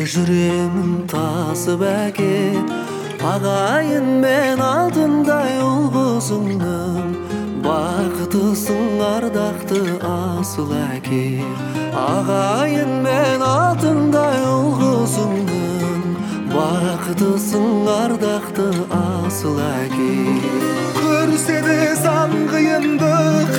жүремін тасып әкет, ағайын мен алтындай ұл қызыңның, бақыттысың ардақты асыл әке. Ағайын мен алтындай ұл қызыңның, бақыттысың ардақты асыл әке. Көрсе де сан қиындық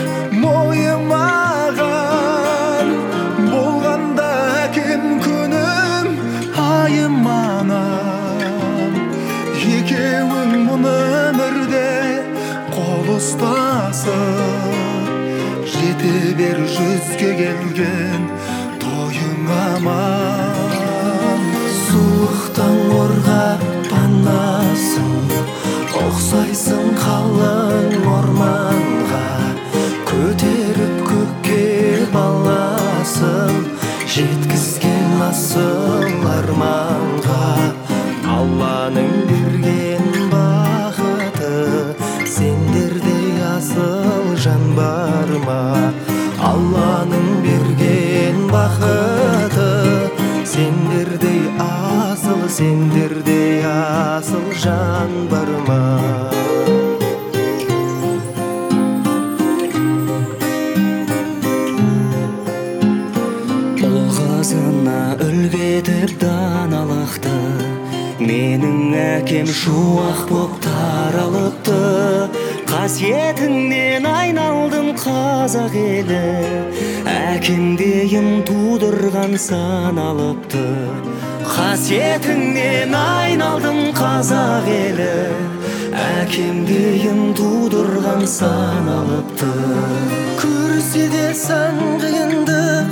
мойымаған, болғанда әкем күнім айым анам. Екеуің мұны өмірде қол ұстасып, жете бер жүзге келген тойың аман. Суықтан қорғап панасың, ұқсайсың қалың орманға, көтеріп көкке баласын, жеткізген асыл арманға. Алланың берген бақыты, сендердей асыл жан бар ма? Алланың берген бақыты, сендердей асыл жан бар ма? Ұл қызына үлгі етіп даналықты, менің әкем шуақ боп таралыпты. Қасиетіңнен айналдым қазақ елі, әкемдейін тудырған саналыпты. Қасиетіңнен айналдым қазақ елі, әкемдейін тудырған саналыпты. Көрсе де сан қиындық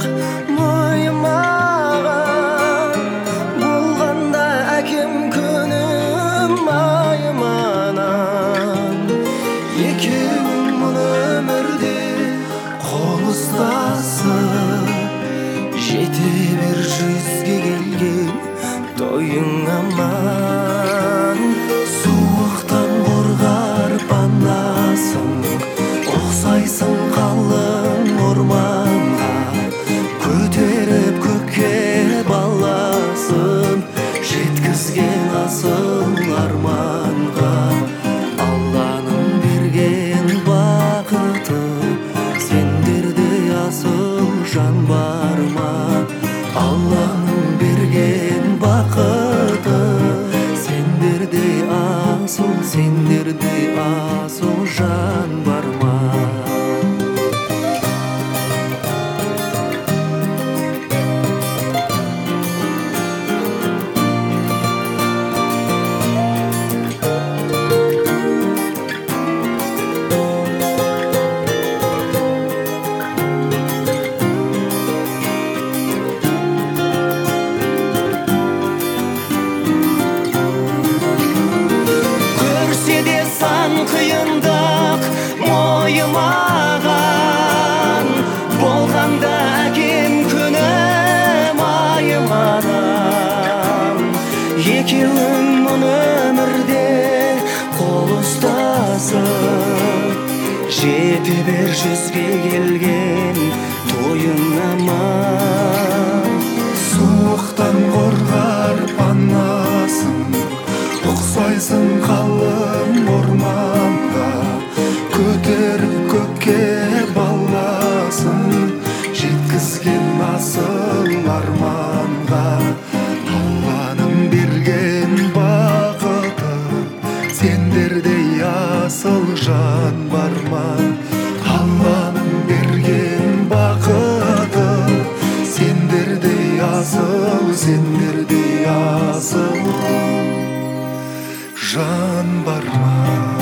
мойымаған, болғанда әкем күнім айым анам. Екеуің мұны өмірде қол ұстасып, жете бер жүзге келген тойың аман. Суықтан қорғар панасың, ұқсайсың қалың орманға, көтеріп көкке баласын, жеткізген асыл арманға. Алланың берген бақыты, сендердей асыл жан бар ма? Алланың берген бақыты, сендердей асыл жан бар ма? Қиындық мойымаған, болғанда әкем күнім айым анам. Екеуің мұны өмірде қол ұстасып, жете бер жүзге келген тойың аман. Суықтан қорғар панасың, ұқсайсың қалың орманға, көтеріп көкке баласын, жеткізген асыл арманға. Алланың берген бақыты, сендердей асыл жан бар ма? Алланың берген бақыты, сендердей асыл жан бар ма?